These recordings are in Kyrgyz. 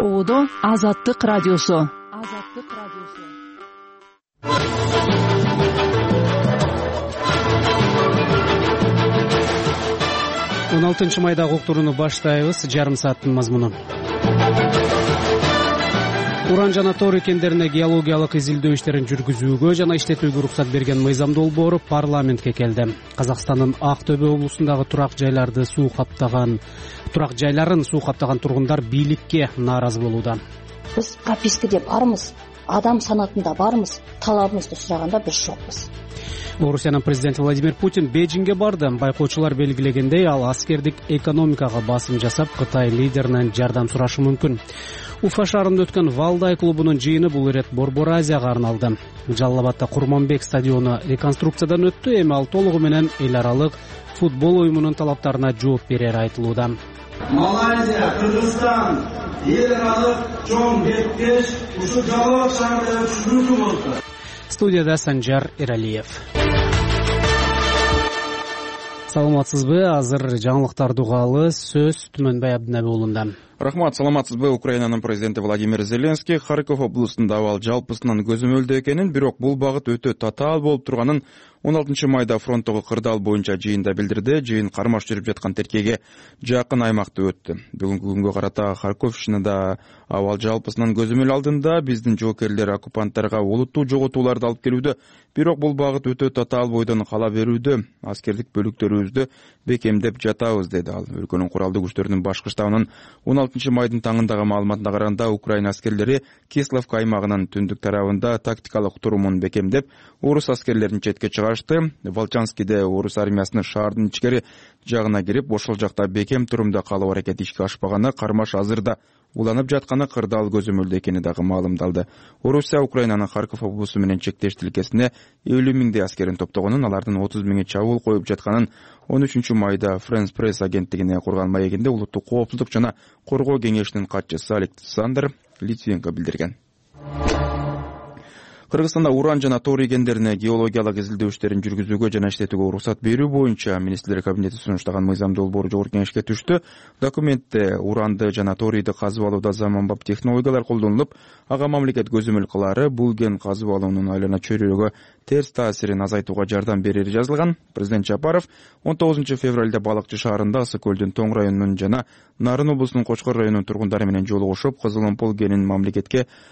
Оодо Азаттык радиосу. 16 майдагы уктурууну баштайбыз. Жарым сааттын мазмуну. Уран жана тоор кендерине геологиялык изилдөө иштерин жүргүзүүгө жана иштетүүгө уруксат берген мыйзам долбоору парламентке келди. Казакстандын Ак Төбө облусундагы турак жайларын суу каптаган тургундар бийликке нааразы болууда. Биз пропискаде бармыз, адам санатында бармыз, талабыбызды сураганда биз жокпуз. Орусиянын президенти Владимир Путин Бейжиңге барды. Байкоочулар белгилегендей, ал аскердик экономикага басым жасап, Кытай лидеринен жардам сурашы мүмкүн. Уфа шаарында өткөн Валдай клубунун жыйыны бул ирет Борбор Азияга арналды. Жалал Абадта Курманбек стадиону реконструкциядан өттү, эми ал толугу менен эл аралык футбол оюмунун талаптарына жооп берери айтылууда. Малайзия, Кыргызстан, эл аралык чоң беттеш ушу Жалал Абад шаарында өтүшүрүүсү болду. Студияда Санжар Эралиев. Саламатсызбы? Азыр жаңылыктарды угалы, сөз Түмөнбай Абдынаби уулунда. Рахмат, саламатсызбы? Украинанын президенти Владимир Зеленский Харьков облусунда абал жалпысынан көзөмөлдүү экенин, бирок бул багыт өтө татаал болуп турганын 16 майда фронттогу кырдаал боюнча жыйында билдирди. Жыйын кармаш жүрүп жаткан тиркеге жакын аймакта өттү. Бүгүнкү күнгө карата Харьковщинада абал жалпысынан көзөмөл алдында биздин жоокерлер оккупанттарга олуттуу жоготууларды алып келүүдө, бирок бул багыт өтө татаал бойдон кала берүүдө. Аскердик бөлүктөрүбүздү бекемдеп жатабыз, деди ал. Өлкөнүн куралдуу күчтөрүнүн башкы штабынын 16 майдын таңындагы маалыматына караганда, Украина аскерлери Кисловка аймагынын түндүк тарабында тактикалык турумун бекемдеп, орус аскерлерин четке чыгашты. Волчанскийде орус армиясынын шаардын ичкери жагына кирип, ошол жакта бекем турумда калуу аракети ишке ашпаганы, кармаш азырда уланып жатканы кырдаал көзөмөлдө экени дагы маалымдалды. Орусия Украинанын Харьков облусу менен чектеш тилкесине 50 миңдей аскерин топтогонун, алардын 30 миңи чабуул коюп жатканын 13 майда France Press агенттигине курган маегинде улуттук коопсуздук жана коргоо кеңешинин катчысы Александр Литвиненко билдирген. Кыргызстанда уран жана тоор кендерине геологиялык изилдөө иштерин жүргүзүүгө жана иштетүүгө уруксат берүү боюнча министрлер кабинети сунуштаган мыйзам долбоору жогорку кеңешке түштү. Документте уранды жана торийди казып алууда заманбап технологиялар колдонулуп, ага мамлекет көзөмөл кылаары бул кен казып алуунун айлана чөйрөгө терс таасирин азайтууга жардам берери жазылган. Президент Жапаров 19 февралда Балыкчы шаарында Ысык көлдүн Тоң районунун жана Нарын облусунун Кочкор районунун тургундары менен жолугушуп, Кызыломпол кенин мамлекет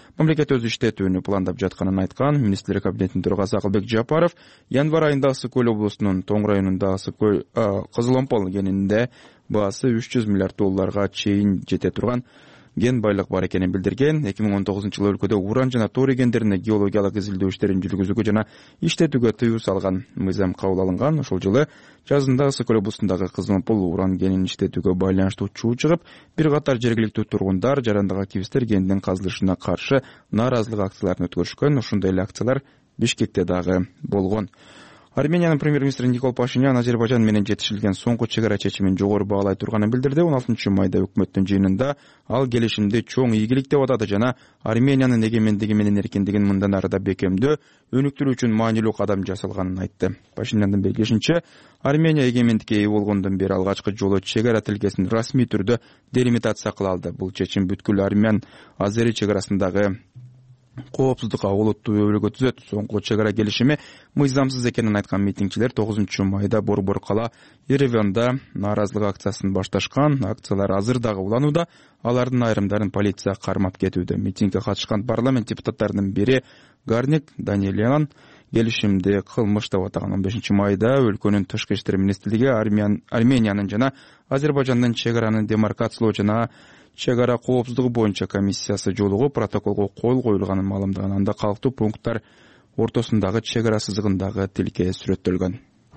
өз иштетүүнү пландап жатканын айткан. Министрлер кабинетинин төрагасы Акылбек Жапаров январь айында Ысык көл облусунун Тоң районунда Кызыломпол кенинде баасы $300 миллиард чейин жете турган ген байлык бар экенин билдирген. 2019 жылы өлкөдө уран жана тоор кендерине геологиялык изилдөө иштерин жүргүзүүгө жана иштетүүгө тыюу салган мыйзам кабыл алынган. Ошол жылы жазында Ысык көл облусундагы Кызыломпол уран кенин иштетүүгө байланыштуу чуу чыгып, бир катар жергиликтүү тургундар жарандык активисттер кендин казылышына каршы нааразылык акцияларын өткөрүшкөн. Ошондой эле акциялар Бишкекте дагы болгон. Армениянын премьер-министри Никол Пашинян Азербайжан менен жетишилген соңку чек ара чечимин жогору баалай турганын билдирди. 16 майда өкмөттүн жыйынында ал келишимди чоң ийгилик деп атады жана Армениянын эгемендиги менен эркиндигин мындан ары да бекемдөө, өнүктүрүү үчүн маанилүү кадам жасалганын айтты. Пашиняндын белгилешинче, Армения эгемендикке ээ болгондон бери алгачкы жолу чек ара тилкесин расмий түрдө делимитация кыла алды. Бул чечим бүткүл Армян-Азери чек арасындагы коопсуздукка олуттуу өбөлгө түзөт. Соңку чек ара келишими мыйзамсыз экенин айткан митингчилер 9 майда Борбор кала Ереванда нааразылык акциясын башташкан. Акциялар азыр дагы уланууда, алардын айрымдарын полиция кармап кетүүдө. Митингге катышкан парламент депутаттарынын бири Гарник Даниэлян келишимди кылмыш деп атаган. 15 майда өлкөнүн тышкы иштер министрлиги Армениянын жана Азербайжандын чек араны демаркациялоо жана чек ара коопсуздугу боюнча комиссиясы жолугуп, протоколго кол коюлганын маалымдаган. Анда калктуу пункттар ортосундагы чек ара сызыгындагы тилке сүрөттөлгөн.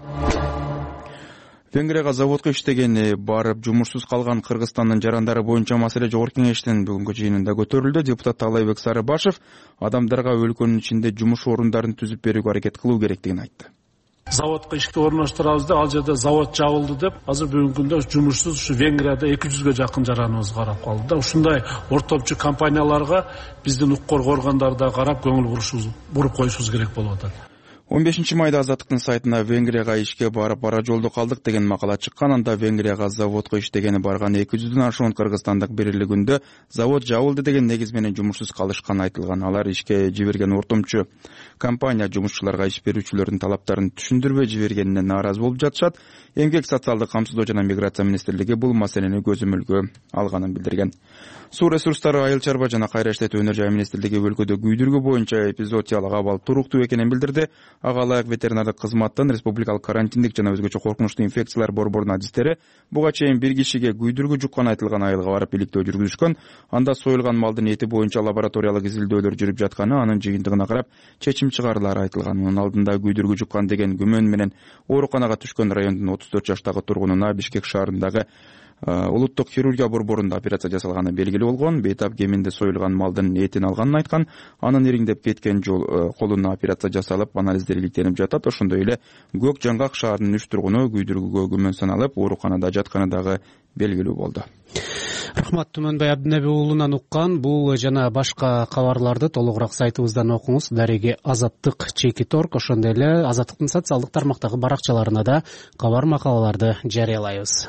Венгрияга заводко иштегени барып жумушсуз калган Кыргызстандын жарандары боюнча маселе жогорку кеңештин бүгүнкү жыйынында көтөрүлдү. Депутат Талайбек Сарыбашев адамдарга өлкөнүн ичинде жумуш орундарын түзүп берүүгө аракет кылуу керектигин айтты. Заводко ишке орноштурабыз деп, ал жерде завод жабылды деп, азыр бүгүнкү күндө жумушсуз ушу Венгрияда 200ге жакын жараныбыз карап калды да. Ушундай ортопчу компанияларга биздин укук коргоо органдары да карап көңүл буруп коюшубуз керек болуп атат. 15 майда Азаттыктын сайтына Венгрияга ишке барып бара жолдо калдык деген макала чыккан. Анда Венгрияга заводко иштегени барган 200дөн ашуун кыргызстандык бирлик күндө завод жабылды деген негиз менен жумушсуз калышканы айтылган. Алар ишке жиберген ортомчу компания жумушчуларга иш берүүчүлөрдүн талаптарын түшүндүрбөй жибергенине нааразы болуп жатышат. Эмгек социалдык камсыздоо жана миграция министрлиги бул маселени көзөмөлгө алганын билдирген. Суу ресурстары, айыл чарба жана кайра иштетүү өнөр жай министрлиги өлкөдө күйдүргү боюнча эпизоотиялык абал туруктуу экенин билдирди. Ага ылайык ветеринардык кызматтын республикалык карантиндик жана өзгөчө коркунучтуу инфекциялар борборунун адистери буга чейин бир кишиге күйдүргү жуккан айтылган айылга барып иликтөө жүргүзүшкөн. Анда союлган малдын эти боюнча лабораториялык изилдөөлөр жүрүп жатканы, анын жыйынтыгына карап чечим чыгарылары айтылган. Мунун алдында күйдүргү жуккан деген күмөн менен ооруканага түшкөн райондун 34 жаштагы тургунуна Бишкек шаарындагы улуттук хирургия борборунда операция жасалганы белгилүү болгон. Бейтап кеминде союлган малдын этин алганын айткан. Анын ириңдеп кеткен колуна операция жасалып, анализдер иликтенип жатат. Ошондой эле Көк Жаңгак шаарынын 3 тургуну күйдүргүгө күмөн саналып, ооруканада жатканы дагы белгилүү болду. Рахмат, Түмөнбай Абдинеби уулунан уккан бул жана башка кабарларды толугураак сайтыбыздан окуңуз. Дареги Азаттык.org, ошондой эле Азаттыктын социалдык тармактагы баракчаларына да кабар макалаларды жарыялайбыз.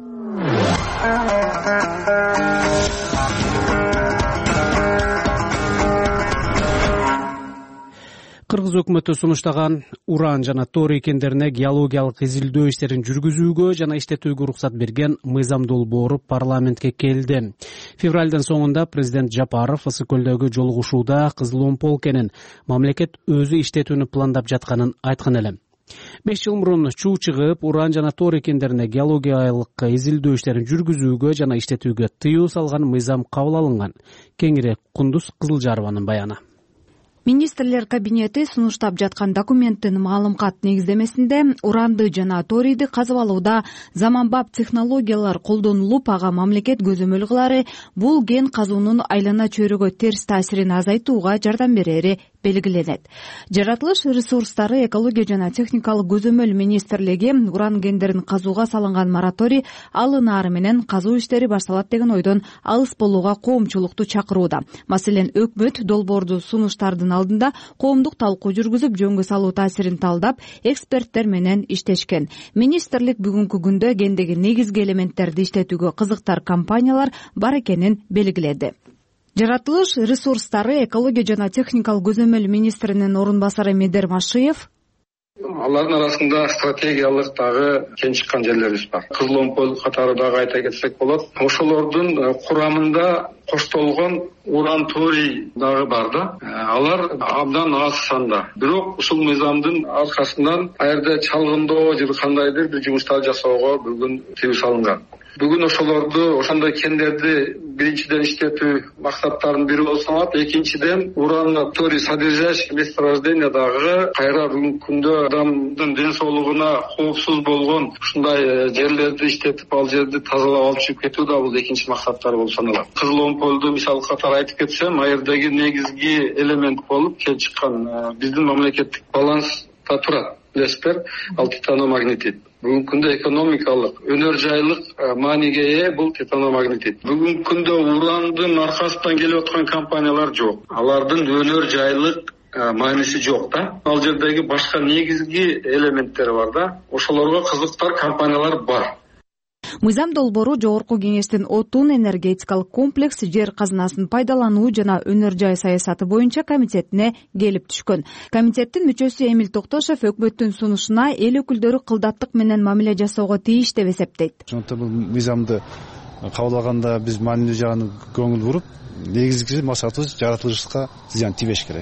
Кыргыз өкмөтү сунуштаган уран жана торий кендерине геологиялык изилдөө иштерин жүргүзүүгө жана иштетүүгө уруксат берген мыйзам долбоору парламентке келди. Февралдын соңунда президент Жапаров Ысык көлдөгү жолугушууда Кызыл Омпол кенин мамлекет өзү иштетүүнү пландап жатканын айткан эле. 5 жыл мурун чуу чыгып, уран жана торий кендерине геологиялык изилдөө иштерин жүргүзүүгө жана иштетүүгө тыюу салган мыйзам кабыл алынган. Кеңирээк Кундуз Кызылжарованын баяны. Министрлер кабинети сунуштап жаткан документтин маалымкат негиздемесинде уранды жана торийди казып алууда заманбап технологиялар колдонулуп, ага мамлекет көзөмөл кылары бул кен казуунун айлана чөйрөгө терс таасирин азайтууга жардам берери белгиленет. Жаратылыш ресурстары, экология жана техникалык көзөмөл министрлиги уран кендерин казууга салынган мораторий алынаары менен казуу иштери башталат деген ойдон алыс болууга коомчулукту чакырууда. Маселен, өкмөт долбоорду сунуштардын алдында коомдук талкуу жүргүзүп, жөнгө салуу таасирин талдап, эксперттер менен иштешкен. Министрлик бүгүнкү күндө кендеги негизги элементтерди иштетүүгө кызыктар компаниялар бар экенин белгиледи. Жаратылыш ресурстары, экология жана техникалык көзөмөл министринин орун басары Медер Машиев: алардын арасында стратегиялык дагы кен чыккан жерлерибиз бар. Кызыл Омпол катары дагы айта кетсек болот. Ошолордун курамында коштолгон уран торий дагы бар да. Алар абдан аз санда. Бирок ушул мыйзамдын аркасынан аерде чалгындоо же кандайдыр бир жумуштар жасоого бүгүн тыюу салынган. Бүгүн ошолорду, ошондой кендерди биринчиден иштетүү максаттарынын бири болуп саналат. Экинчиден, уран торий содержащий месторождение дагы кайра бүгүнкү күндө адамдын ден соолугуна коопсуз болгон ушундай жерлерди иштетип, ал жерди тазалап алып чыгып кетүү да бул экинчи максаттары болуп саналат. Кызыл Омполду мисал катары айтып кетсем, аердеги негизги элемент болуп келип чыккан биздин мамлекеттик баланста турат. Билесиздер, ал титаномагнетит. Бүгүнкү күндө экономикалык, өнөр жайлык мааниге ээ бул титаномагнетит. Бүгүнкү күндө урандын аркасынан келип аткан компаниялар жок. Алардын өнөр жайлык мааниси жок да. Ал жердеги башка негизги элементтери бар да. Ошолорго кызыктар компаниялар бар. Мыйзам долбоору Жогорку кеңештин отун энергетикалык комплекс, жер казынасын пайдалануу жана өнөр жай саясаты боюнча комитетине келип түшкөн. Комитеттин мүчөсү Эмил Токтошев өкмөттүн сунушуна эл өкүлдөрү кылдаттык менен мамиле жасоого тийиш деп эсептейт. Ошондуктан бул мыйзамды кабыл алганда биз маанилүү жагына көңүл буруп, негизги максатыбыз жаратылышка зыян тийбеш керек.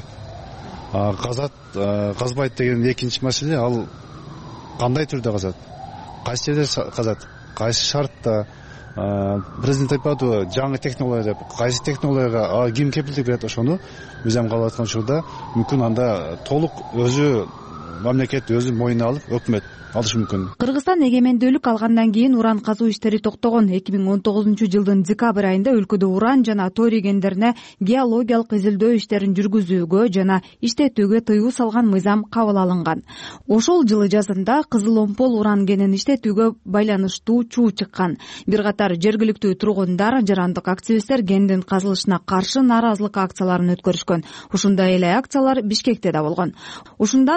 Казбайт деген экинчи маселе, ал кандай түрдө казат, кайсы жерде казат, кайсы шартта. Президент айтпады жаңы технология деп, кайсы технологияга ким кепилдик берет, ошону мыйзам кабыл аткан учурда мүмкүн анда толук өзү мамлекет өзү мойнуна алып өкмөт алышы мүмкүн. Кыргызстан эгемендүүлүк алгандан кийин уран казуу иштери токтогон. 2019 жылдын декабрь айында өлкөдө уран жана торий кендерине геологиялык изилдөө иштерин жүргүзүүгө жана иштетүүгө тыюу салган мыйзам кабыл алынган. Ошол жылы жазында Кызыл Омпол уран кенин иштетүүгө байланыштуу чуу чыккан. Бир катар жергиликтүү тургундар, жарандык активисттер кендин казылышына каршы нааразылык акцияларын өткөрүшкөн. Ушундай эле акциялар Бишкекте да болгон. Ушундан улам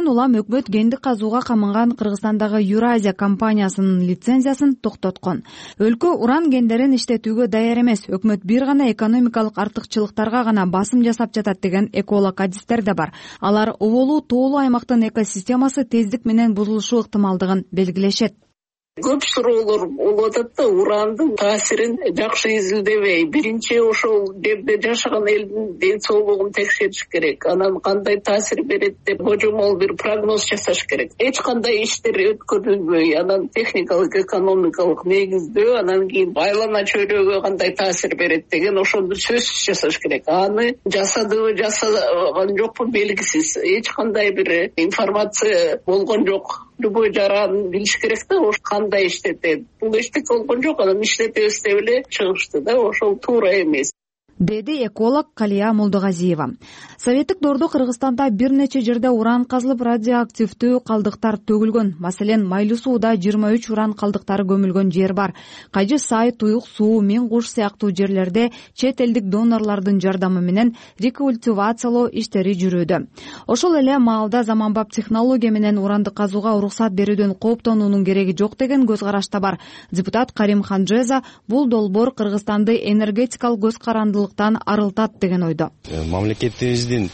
өкмөт кендик казууга камынган Кыргызстандагы Юразия компаниясынын лицензиясын токтоткон. Өлкө уран кендерин иштетүүгө даяр эмес, өкмөт бир гана экономикалык артыкчылыктарга гана басым жасап жатат деген эколог адистер да бар. Алар убулуу тоолуу аймактын экосистемасы тездик менен бузулушу ыктымалдыгын белгилешет. Көп суроолор болуп атат да, урандын таасирин жакшы изилдебей, биринчи ошол жерде жашаган элдин ден соолугун текшериш керек. Анан кандай таасир берет деп божомол бир прогноз жасаш керек. Эч кандай иштер өткөрүлбөй, анан техникалык, экономикалык негизде, анан кийин айлана чөйрөгө кандай таасир берет деген ошону сөзсүз жасаш керек. Аны жасадыбы, жасаган жокпу белгисиз. Эч кандай бир информация болгон жок. Любой жаран билиш керек да, ош кандай иштетет. Бул эчтеке болгон жок, анан иштетебиз деп эле чыгышты да, ошол туура эмес, деди эколог Калия Молдогазиева. Советтик доордо Кыргызстанда бир нече жерде уран казылып, радиоактивдүү калдыктар төгүлгөн. Маселен, Майлуу сууда 23 уран калдыктары көмүлгөн жер бар. Кайжы Сай, Туюк суу, Мен Куш сыяктуу жерлерде чет элдик донорлордун жардамы менен рекультивациялоо иштери жүрүүдө. Ошол эле маалда заманбап технология менен уранды казууга уруксат берүүдөн кооптонуунун кереги жок деген көз караш да бар. Депутат Карим Ханжеза бул долбоор Кыргызстанды энергетикалык көз карандылык арылтат деген ойдо. Мамлекетибиздин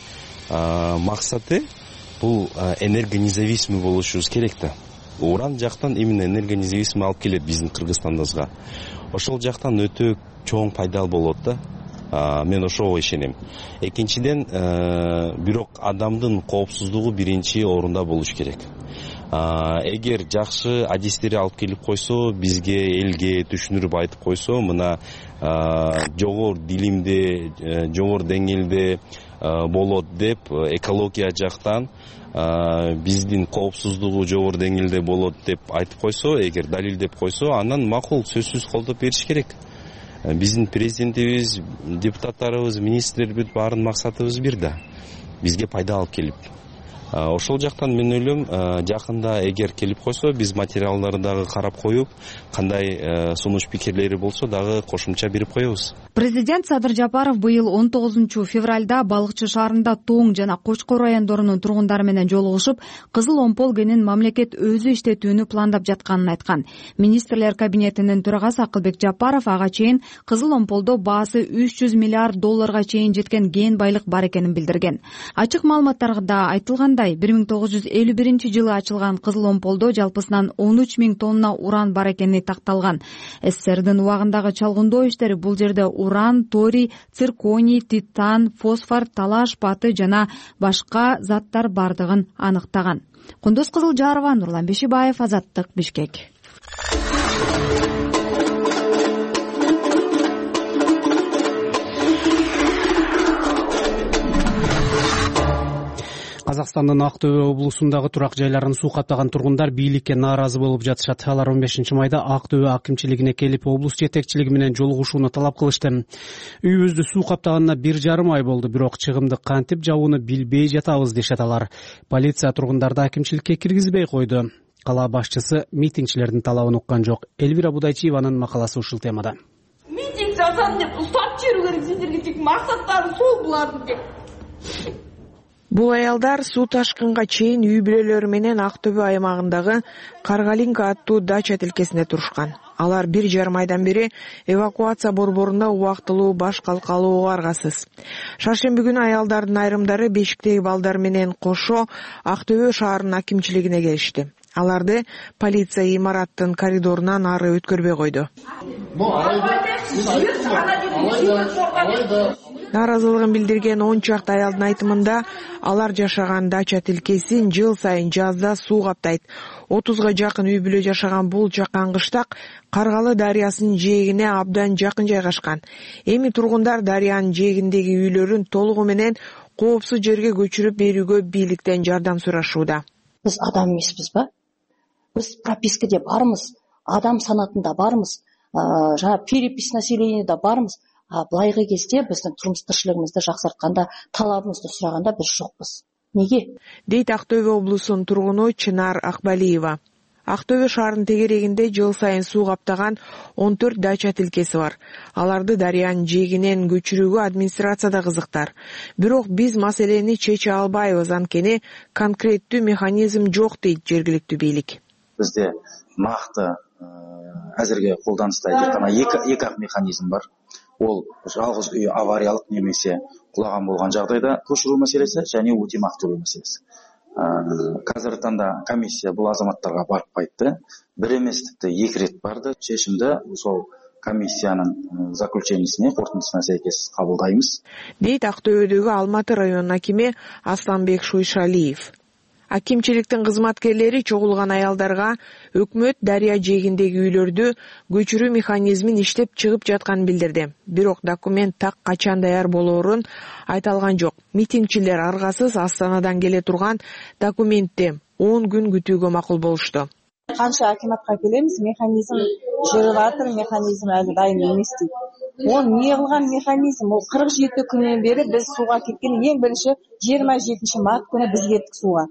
максаты бул энергонезависимый болушубуз керек да. Уран жактан именно энергонезависимый алып келет биздин Кыргызстандыбызга. Ошол жактан өтө чоң пайдалуу болот да. Мен ошого ишенем. Экинчиден, бирок адамдын коопсуздугу биринчи орунда болуш керек. Эгер жакшы адистери алып келип койсо, бизге, элге түшүндүрүп айтып койсо, мына жогору дилимде, жогору деңгээлде болот деп экология жактан биздин коопсуздугу жогору деңгээлде болот деп айтып койсо, эгер далилдеп койсо, анан макул, сөзсүз колдоп бериш керек. Биздин президентибиз, депутаттарыбыз, министрлерибиз баарын максатыбыз бир да. Бизге пайда алып келип. Ошол жактан мен ойлойм, жакында эгер келип койсо, биз материалдарды дагы карап коюп, кандай сунуш пикирлери болсо дагы кошумча берип коебуз. Президент Садыр Жапаров быйыл 19 февралда Балыкчы шаарында Тоң жана Кочкор райондорунун тургундары менен жолугушуп, кызыл омпол кенин мамлекет өзү иштетүүнү пландап жатканын айткан. Министрлер кабинетинин төрагасы Акылбек Жапаров ага чейин кызыл омполдо баасы $300 миллиард чейин жеткен кен байлык бар экенин билдирген. Ачык маалыматтарда айтылгандай, 1951 жылы ачылган кызыл омполдо жалпысынан 13 000 тонна уран бар экени такталган. СССРдин убагындагы чалгындоо иштери бул жерде уран, торий, цирконий, титан, фосфор, талаш паты жана башка заттар бардыгын аныктаган. Кундуз Кызылжарова, Нурлан Бешибаев, Азаттык, Бишкек. Казакстандын Ак Төбө облусундагы турак жайларын суу каптаган тургундар бийликке нааразы болуп жатышат. Алар 15 майда Ак Төбө акимчилигине келип, облус жетекчилиги менен жолугушууну талап кылышты. Үйүбүздү суу каптаганына 1,5 ай болду, бирок чыгымды кантип жабууну билбей жатабыз дешет алар. Полиция тургундарды акимчиликке киргизбей койду. Кала башчысы митингчилердин талабын уккан жок. Элвира Будайчиеванын макаласы ушул темада. Митинг жасам деп устап жүрүү керек, сиздерге тек максаттары сол булардын. Бул аялдар суу ташкынга чейин үй бүлөлөрү менен Ак Төбө аймагындагы Каргалинка аттуу дача тилкесинде турушкан. Алар 1,5 айдан бери эвакуация борборунда убактылуу баш калкалууга аргасыз. Шаршемби күнү аялдардын айрымдары бешиктеги балдар менен кошо Ак Төбө шаарынын акимчилигине келишти. Аларды полиция имараттын коридорунан ары өткөрбөй койду. Нааразылыгын билдирген 10 чакты аялдын айтымында, алар жашаган дача тилкесин жыл сайын жазда суу каптайт. 30га жакын үй бүлө жашаган бул жаккан кыштак Каргалы дарыясынын жээгине абдан жакын жайгашкан. Эми тургундар дарыянын жээгиндеги үйлөрүн толугу менен коопсуз жерге көчүрүп берүүгө бийликтен жардам сурашууда. Биз адам эмеспиз ба? Биз пропискаде бармыз, адам санатында бармыз, жана перепись населениеда бармыз. Былайгы кезде биздин турмуш тирчилигибизди жаксартканда, талабыбызды сураганда биз жокпуз. Неге? Дейт Ак Төбө облусунун тургуну Чынар Акбалиева. Ақтөбе шаарынын тегерегинде жыл сайын суу каптаган 14 дача тилкеси бар. Аларды дарыянын жээгинен көчүрүүгө администрацияда кызыктар. Бирок биз маселени чече албайбыз, анткени конкреттүү механизм жок дейт жергиликтүү бийлик. Бизде накты азыркы колданышта тек гана эки механизм бар. Ол жалгыз үй авариялык немесе кулаган болгон жагдайда көчүрүү маселеси және өтемак төлөө маселеси. Қазіргі таңда комиссия бұл азаматтарға барып қайтты. Бір емес тіпті 2 рет барды. Шешімді сол комиссияның заключениесіне, қорытындысына сәйкес қабылдаймыз. Дейт Ақтөбедегі Алматы районунун акими Асланбек Шуйшалиев. Акимчиликтин кызматкерлери чогулган аялдарга өкмөт дарыя жээгиндеги үйлөрдү көчүрүү механизмин иштеп чыгып жатканын билдирди. Бирок документ так качан даяр болоорун айталган жок. Митингчилер аргасыз Астанадан келе турган документти 10 күн күтүүгө макул болушту. Канча акиматка келебиз, механизм жүрүп атыр, механизм әлі дайын эмес дейт. Ол не кылган механизм? Ол 47 күннен бери биз сууга кеткен. Эң биринчи 27 март күнү биз кеттик сууга.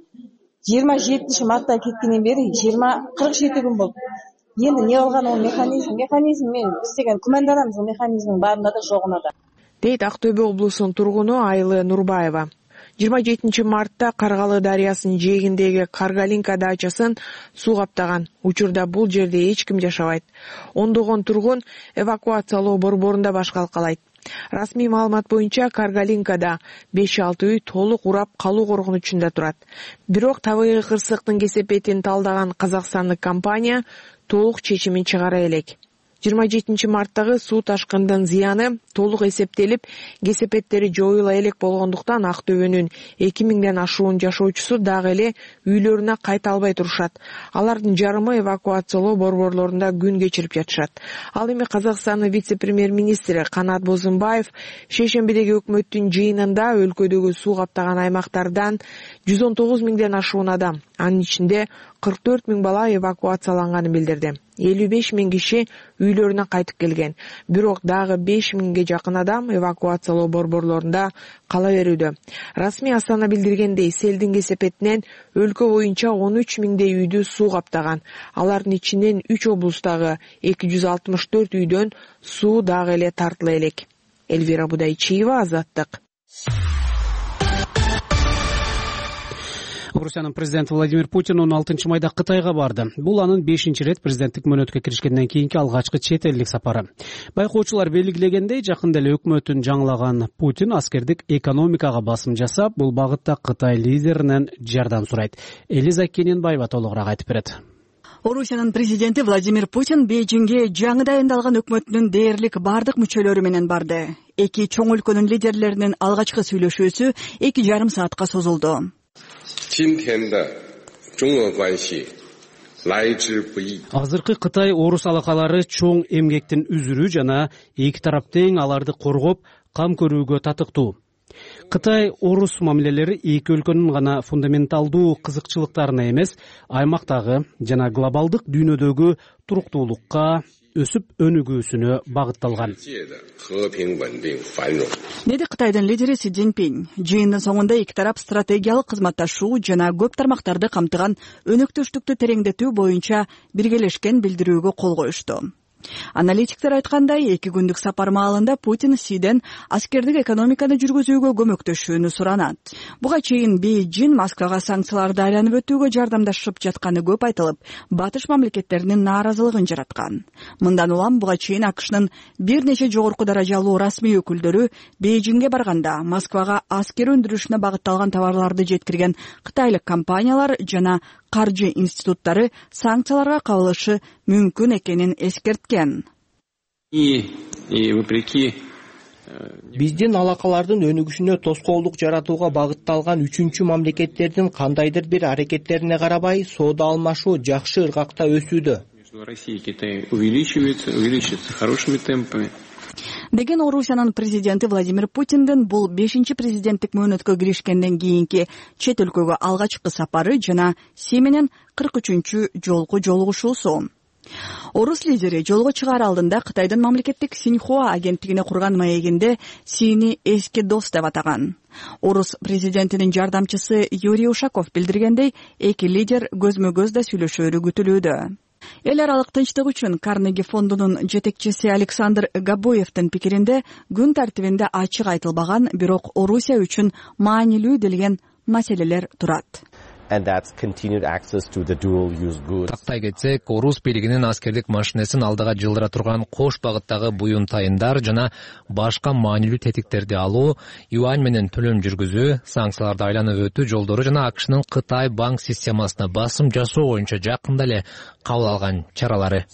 27 мартта кеткенден бери 47 күн болду. Енді не кылган ол механизм? Механизм биз деген күмөнданамыз, ол механизмдин барында да жогуна да. Дейт Ақтөбе облусунун тургуну Айлы Нурбаева. 27 мартта Каргалы дарыясынын жээгиндеги Каргалинка дачасын суу каптаган. Учурда бул жерде эч ким жашабайт. Ондогон тургун эвакуациялоо борборунда баш калкалайт. Расмий маалымат боюнча Каргалинкада 5-6 үй толук урап калуу коркунучунда турат. Бирок табигый кырсыктын кесепетин талдаган казакстандык компания толук чечимин чыгара элек. 27 марттагы суу ташкындын зыяны толук эсептелип, кесепеттери жоюла элек болгондуктан Актөбөнүн 2000ден ашуун жашоочусу дагы эле үйлөрүнө кайта албай турушат. Алардын жарымы эвакуациялоо борборлорунда күн кечирип жатышат. Ал эми Казакстандын вице-премьер-министри Канат Бозумбаев шейшембидеги өкмөттүн жыйынында өлкөдөгү суу каптаган аймактардан 119 миңден ашуун адам, анын ичинде 44 миң бала эвакуацияланганын билдирди. 55 миң киши үйлөрүнө кайтып келген. Бирок дагы 5 миңге жакын адам эвакуациялоо борборлорунда кала берүүдө. Расмий Астана билдиргендей, селдин кесепетинен өлкө боюнча 13 миңдей үйдү суу каптаган. Алардын ичинен 3 облустагы 264 үйдөн суу дагы эле тартыла элек. Эльвира Будайчиева, Азаттык. Орусиянын президенти Владимир Путин 16 майда Кытайга барды. Бул анын 5-рет президенттик мөөнөткө киришкенден кийинки алгачкы чет элдик сапары. Байкоочулар белгилегендей, жакында эле өкмөтүн жаңылаган Путин аскердик экономикага басым жасап, бул багытта Кытай лидеринен жардам сурайт. Элиза Кененбаева толугураак айтып берет. Орусиянын президенти Владимир Путин Бейжиңге жаңы дайындалган өкмөтүнүн дээрлик бардык мүчөлөрү менен барды. Эки чоң өлкөнүн лидерлеринин алгачкы сүйлөшүүсү 2,5 саатка созулду. Азыркы Кытай-Орус алакалары чоң эмгектин үзүрү жана эки тарап тең аларды коргоп, кам көрүүгө татыктуу. Кытай-Орус мамилелери эки өлкөнүн гана фундаменталдуу кызыкчылыктарына эмес, аймактагы жана глобалдык дүйнөдөгү туруктуулукка, өсүп өнүгүүсүнө багытталган. Деди Кытайдын лидери Си Цзиньпин. Жыйындын соңунда эки тарап стратегиялык кызматташуу жана көп тармактарды камтыган өнөктөштүктү тереңдетүү боюнча биргелешкен билдирүүгө кол коюшту. Аналитиктер айткандай, 2 күндүк сапар маалында Путин Сиден аскердик экономиканы жүргүзүүгө көмөктөшүүнү суранат. Буга чейин Бейжиң Москвага санкцияларды айланып өтүүгө жардамдашып жатканы көп айтылып, батыш мамлекеттеринин нааразылыгын жараткан. Мындан улам буга чейин АКШнын бир нече жогорку даражалуу расмий өкүлдөрү Бейжиңге барганда Москвага аскер өндүрүшүнө багытталган товарларды жеткирген кытайлык компаниялар жана каржы институттары санкцияларга кабылышы мүмкүн экенин эскерткен. Биздин алакалардын өнүгүшүнө тоскоолдук жаратууга багытталган 3-чү мамлекеттердин кандайдыр бир аракеттерине карабай, соода алмашуу жакшы ыргакта өсүүдө. Деген Орусиянын президенти Владимир Путиндин бул 5-чи президенттик мөөнөткө киришкенден кийинки чет өлкөгө алгачкы сапары жана Си менен 43-чү жолку жолугушуусу. Орус лидери жолго чыгаар алдында Кытайдын мамлекеттик Синьхуа агенттигине курган маегинде Сини эски дос деп атаган. Орус президентинин жардамчысы Юрий Ушаков билдиргендей, эки лидер көзмө-көз да сүйлөшөөрү күтүлүүдө. Эл аралык тынчтык үчүн Карнеги фондунун жетекчиси Александр Габоевдин пикиринде күн тартибинде ачык айтылбаган, бирок Орусия үчүн маанилүү делген маселелер турат. Тактай кетсек, орус бийлигинин аскердик машинесин алдыга жылдыра турган кош багыттагы буюнтайындар жана башка маанилүү тетиктерди алуу, юань менен төлөм жүргүзүү, санкцияларды айланып өтүү жолдору жана АКШнын Кытай банк системасына басым жасоо боюнча жакында эле кабыл алган чаралары.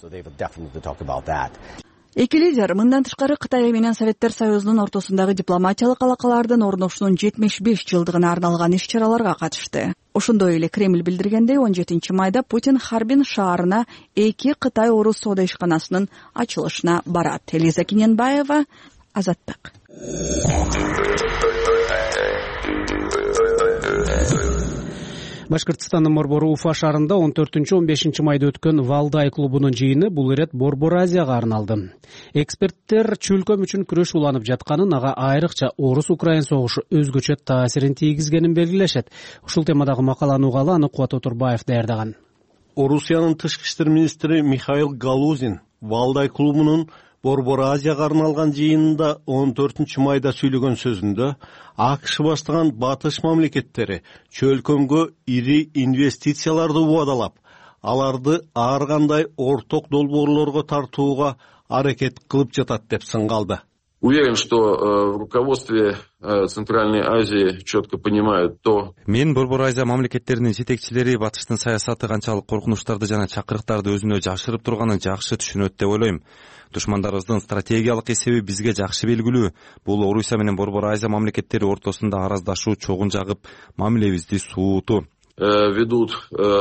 Эки лидер мындан тышкары Кытай менен Советтер Союзунун ортосундагы дипломатиялык алакалардын орношунун 75 жылдыгына арналган иш-чараларга катышты. Ошондой эле Кремль билдиргендей, 17 майда Путин Харбин шаарына эки Кытай-орус соода ишканасынын ачылышына барат. Элиза Киненбаева, Азаттык. Башкыртстандын борбору Уфа шаарында 14-15 майда өткөн Валдай клубунун жыйыны бул ирет Борбор Азияга арналды. Эксперттер чөлкөм үчүн күрөш уланып жатканын, ага айрыкча Орус-Украин согушу өзгөчө таасирин тийгизгенин белгилешет. Ушул темадагы макаланы угалы аны Кубат Отурбаев даярдаган. Орусиянын тышкы иштер министри Михаил Галузин Валдай клубунун Борбор Азияга арналган жыйынында 14 майда сүйлөгөн сөзүндө АКШ баштаган батыш мамлекеттери чөлкөмгө ири инвестицияларды убадалап, аларды ар кандай орток долбоорлорго тартууга аракет кылып жатат деп сынгалды. Уверен, что в руководстве Центральной Азии четко понимают то. Мен Борбор Азия мамлекеттеринин жетекчилери батыштын саясаты канчалык коркунучтарды жана чакырыктарды өзүнө жашырып турганын жакшы түшүнөт деп ойлойм. Душмандарыбыздын стратегиялык эсеби бизге жакшы белгилүү. Бул Орусия менен Борбор Азия мамлекеттери ортосунда араздашуу чогун жагып, мамилебизди суутуу. Ведут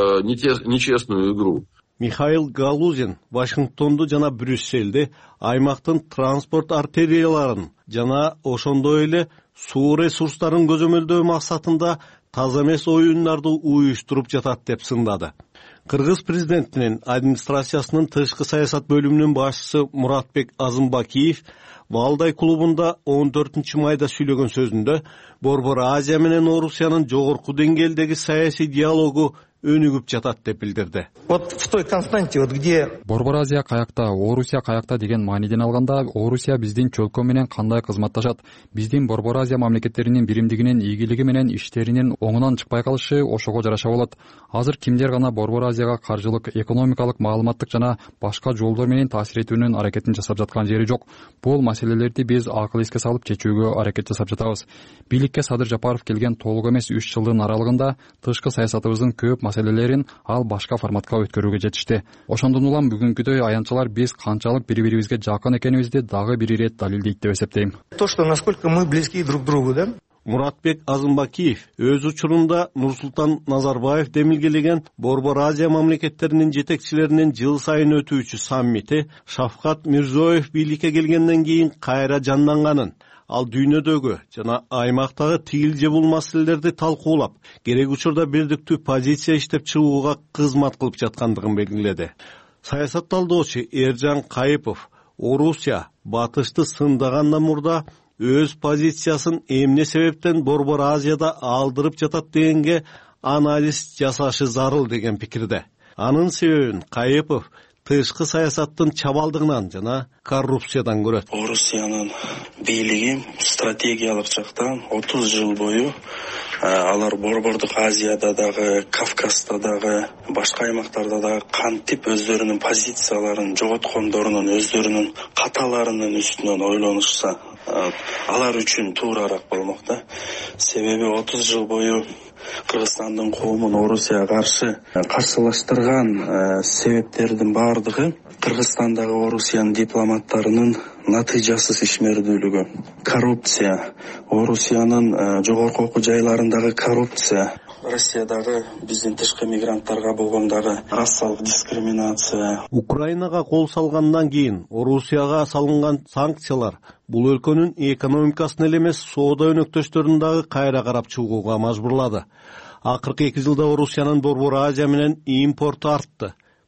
нечестную игру. Михаил Галузин Вашингтонду жана Брюсселди аймактын транспорт артерияларын жана ошондой эле суу ресурстарын көзөмөлдөө максатында таза эмес оюндарды уюштуруп жатат деп сындады. Кыргыз президентинин администрациясынын тышкы саясат бөлүмүнүн башчысы Муратбек Азымбакиев Валдай клубунда 14 майда сүйлөгөн сөзүндө Борбор Азия менен Орусиянын жогорку деңгээлдеги саясий диалогу өнүгүп жатат деп билдирди. Вот в той константе, вот где Борбор Азия каякта, Орусия каякта деген мааниден алганда, Орусия биздин чөлкө менен кандай кызматташат, биздин Борбор Азия мамлекеттеринин биримдигинин ийгилиги менен иштеринин оңунан чыкпай калышы ошого жараша болот. Азыр кимдер гана Борбор Азияга каржылык, экономикалык, маалыматтык жана башка жолдор менен таасир этүүнүн аракетин жасап жаткан жери жок. Бул маселелерди биз акыл эске салып чечүүгө аракет жасап жатабыз. Бийликке Садыр Жапаров келген толук эмес 3 жылдын аралыгында тышкы саясатыбыздын көп маселелерин ал башка форматка өткөрүүгө жетишти. Ошондон улам бүгүнкүдөй аянтчылар биз канчалык бири-бирибизге жакын экенибизди дагы бир ирет далилдейт деп эсептейм. То, что насколько мы близки друг к другу, да? Муратбек Азымбакиев өз учурунда Нурсултан Назарбаев демилгелеген Борбор Азия мамлекеттеринин жетекчилеринин жыл сайын өтүүчү саммити Шавкат Мирзиёев бийликке келгенден кийин кайра жанданганын, ал дүйнөдөгү жана аймактагы тигил же бул маселелерди талкуулап, керек учурда бирдиктүү позиция иштеп чыгууга кызмат кылып жаткандыгын белгиледи. Саясат талдоочу Эржан Кайыпов Орусия батышты сындагандан мурда өз позициясын эмне себептен Борбор Азияда алдырып жатат дегенге анализ жасашы зарыл деген пикирде. Анын себебин Кайыпов тышкы саясаттын чабалдыгынан жана коррупциядан көрөт. Орусиянын бийлиги стратегиялык жактан 30 жыл бою алар Борбордук Азияда дагы, Кавказда дагы, башка аймактарда дагы кантип өздөрүнүн позицияларын жоготкондорунун, өздөрүнүн каталарынын үстүнөн ойлонушса, алар үчүн туурараак болмок да. Себеби 30 жыл бою Кыргызстандын коомун Орусияга каршы каршылаштырган себептердин бардыгы Кыргызстандагы Орусиянын дипломаттарынын натыйжасыз ишмердүүлүгү, коррупция, Орусиянын жогорку окуу жайларындагы коррупция, Россиядагы биздин тышкы мигранттарга болгон дагы расалык дискриминация. Украинага кол салгандан кийин Орусияга салынган санкциялар бул өлкөнүн экономикасын эле эмес, соода өнөктөштөрүн дагы кайра карап чыгууга мажбурлады. Акыркы 2 жылда Орусиянын Борбор Азия менен импорту артты.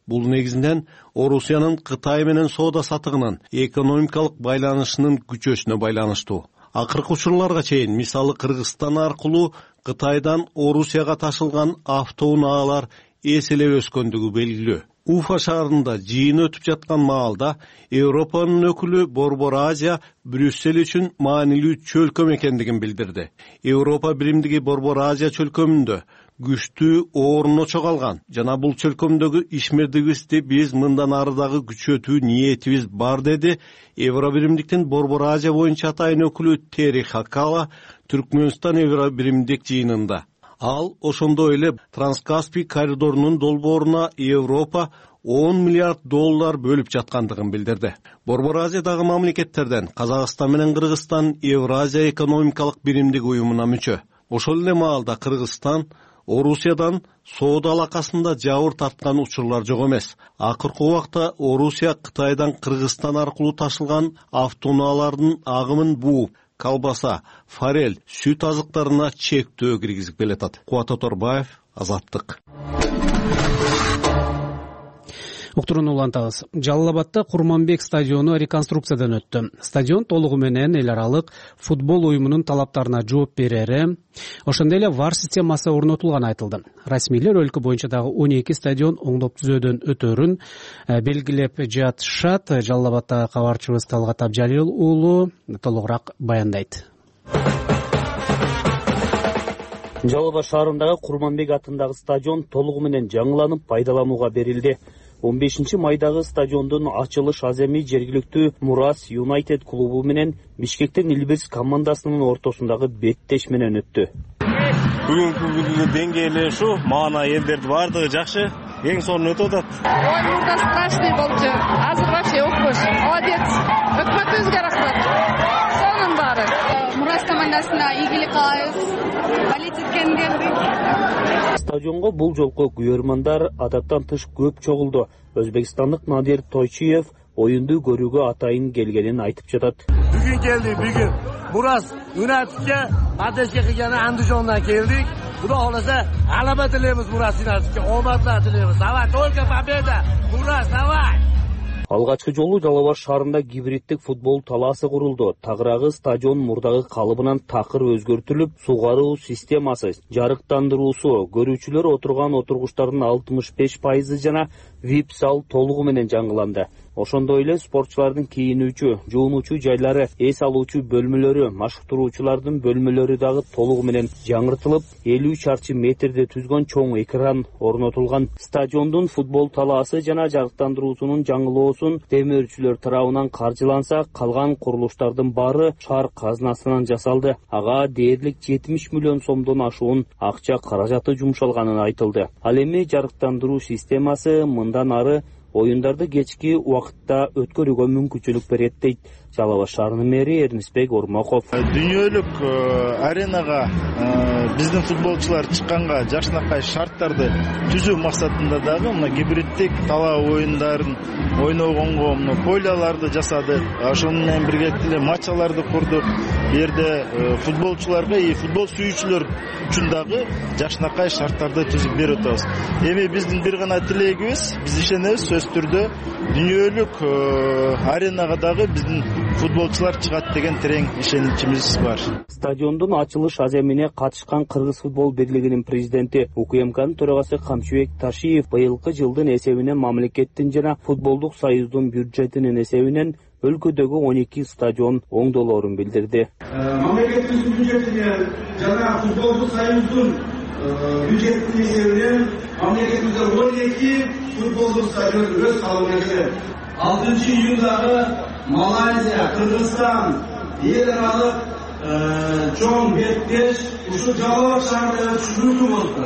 Бул негизинен Орусиянын Кытай менен соода сатыгынын экономикалык байланышынын күчөсүнө байланыштуу. Акыркы учурларга чейин мисалы Кыргызстан аркылуу Кытайдан Орусияга ташылган автоунаалар эселеп өскөндүгү белгилүү. Уфа шаарында жыйын өтүп жаткан маалда Европанын өкүлү Борбор Азия Брюссель үчүн маанилүү чөлкөм экендигин билдирди. Европа биримдиги Борбор Азия чөлкөмүндө күчтүү орунно чогалган жана бул чөлкөмдөгү ишмердигибизди биз мындан ары дагы күчөтүү ниетибиз бар, деди Евро биримдиктин Борбор Азия боюнча атайын өкүлү Тери Хакала Түркмөнстан Евро биримдик жыйынында. Ал ошондой эле Транскаспий коридорунун долбооруна Европа 10 миллиард доллар бөлүп жаткандыгын билдирди. Борбор Азиядагы мамлекеттерден Казакстан менен Кыргызстан Евразия экономикалык биримдик уюмуна мүчө. Ошол эле маалда Кыргызстан Орусиядан соода алакасында жабыр тарткан учурлар жок эмес. Акыркы убакта Орусия Кытайдан Кыргызстан аркылуу ташылган автоунаалардын агымын бууп, колбаса, форель, сүт азыктарына чектөө киргизип келатат. Кубат Оторбаев, Азаттык. Уктурууну улантабыз. Жалал Абадта Курманбек стадиону реконструкциядан өттү. Стадион толугу менен эл аралык футбол уюмунун талаптарына жооп берери, ошондой эле VAR системасы орнотулганы айтылды. Расмийлер өлкө боюнча дагы 12 стадион оңдоп түзөөдөн өтөрүн белгилеп жатышат. Жалал Абадта кабарчыбыз Талгат Абжалил уулу толугураак баяндайт. Жалал Абад шаарындагы Курманбек атындагы стадион толугу менен жаңыланып пайдаланууга берилди. 15 майдагы стадиондун ачылыш аземи жергиликтүү Мурас Юнайтед клубу менен Бишкектин Илбирс командасынын ортосундагы беттеш менен өттү. Бүгүнкү күндүн деңгээли ушу, маана элдерди баардыгы жакшы, эң сонун өтүп атат. Ой, мурда страшный болчу. Азыр вообще окпош. Молодец. Өкмөтүбүзгө рахмат. Сонун баары. Мурас командасына ийгилик каалайбыз. Болеть эткен келдик. Стадионго бул жолку күйөрмандар адаттан тыш көп чогулду. Өзбекстандык Надир Тойчиев оюнду көрүүгө атайын келгенин айтып жатат. Бүгүн келдик, бүгүн Мурас Юнайтедке катнашка кылганы Андижондан келдик. Кудай xohlasa g'alaba tilaymiz Murас Юнайтедке. Omadlar tilaymiz. Давай, только победа. Murас, давай. Алгачкы жолу Жалал Абад шаарында гибриддик футбол талаасы курулду. Тагыраагы стадион мурдагы калыбынан такыр өзгөртүлүп, сугаруу системасы, жарыктандыруусу, көрүүчүлөр отурган отургучтардын 65% жана VIP зал толугу менен жаңыланды. Ошондой эле спортчулардын кийинүүчү, жуунуучу жайлары, эс алуучу бөлмөлөрү, машыктыруучулардын бөлмөлөрү дагы толугу менен жаңыртылып, 50 чарчы метрде түзгөн чоң экран орнотулган. Стадиондун футбол талаасы жана жарыктандыруусунун жаңылоосун демөөрчүлөр тарабынан каржыланса, калган курулуштардын баары шаар казынасынан жасалды. Ага дээрлик 70 миллион сомдон ашуун акча каражаты жумшалганын айтылды. Ал эми жарыктандыруу системасы мындан ары оюндарды кечки убакытта өткөрүүгө мүмкүнчүлүк берет, дейт Жалал Абад шаарынын мэри Эрнисбек Ормаков. Дүйнөлүк аренага биздин футболчулар чыкканга жакшынакай шарттарды түзүү максатында дагы мына гибриддик талаа оюндарын ойногонго пойляларды жасадык. Ошону менен биргеликте матчаларды курдук. Бу жерде футболчуларга и футбол сүйүүчүлөр үчүн дагы жакшынакай шарттарды түзүп берип атабыз. Эми биздин бир гана тилегибиз, биз ишенебиз, сөз түрдө дүйнөлүк аренага дагы биздин футболчулар чыгат деген терең ишеничибиз бар. Стадиондун ачылыш аземине катышкан Кыргыз футбол бирлигинин президенти УКМКнын төрагасы Камчыбек Ташиев быйылкы жылдын эсебинен мамлекеттин жана футболдук союздун бюджетинин эсебинен өлкөдөгү 12 стадион оңдолоорун билдирди. Мамлекеттин бюджетинен жана футболдук союздун бюджетинин эсебинен мамлекетибизде 12 футболдук стадион өз калыбына келет. 6 июндагы Малайзия, Кыргызстан, эл аралык чоң беттеш ушу Жалал Абад шаарында өтүшүлүү болду.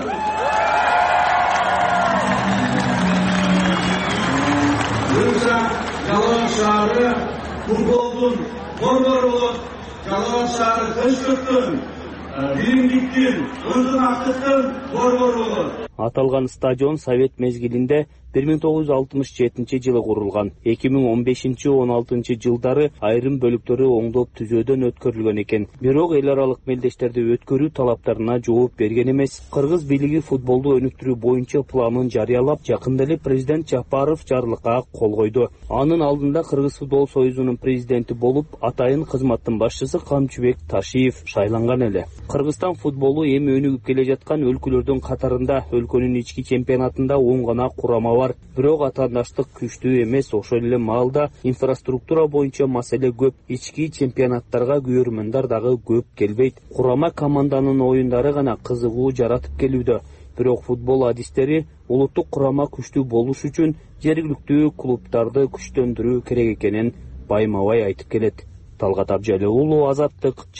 Жалал Абад шаары футболдун борбору болуп, Жалал Абад шаары Тынчтыктын, биримдиктин, ынтымактыктын борбору. Аталган стадион Совет мезгилинде 1967 жылы курулган. 2015-16 жылдары айрым бөлүктөрү оңдоп түзөөдөн өткөрүлгөн экен. Бирок эл аралык мелдештерди өткөрүү талаптарына жооп берген эмес. Кыргыз бийлиги футболду өнүктүрүү боюнча планын жарыялап, жакында эле президент Жапаров жарлыкка кол койду. Анын алдында Кыргыз футбол союзунун президенти болуп, атайын кызматтын башчысы Камчыбек Ташиев шайланган эле. Кыргызстан футболу эми өнүгүп келе жаткан өлкөлөрдүн катарында, өлкөнүн ички чемпионатында 10 гана курама бар. Бирок атаандаштык күчтүү эмес, ошол эле маалда инфраструктура боюнча маселе көп. Ички чемпионаттарга көрөрмөндөр дагы көп келбейт. Курама команданын оюндары гана кызыгуу жаратып келүүдө. Бирок футбол адистери улуттук курама күчтүү болуш үчүн жергиликтүү клубдарды күчтөндүрүү керек экенин байма-бай айтып келет. Талгат Абжалыулу, Азаттык.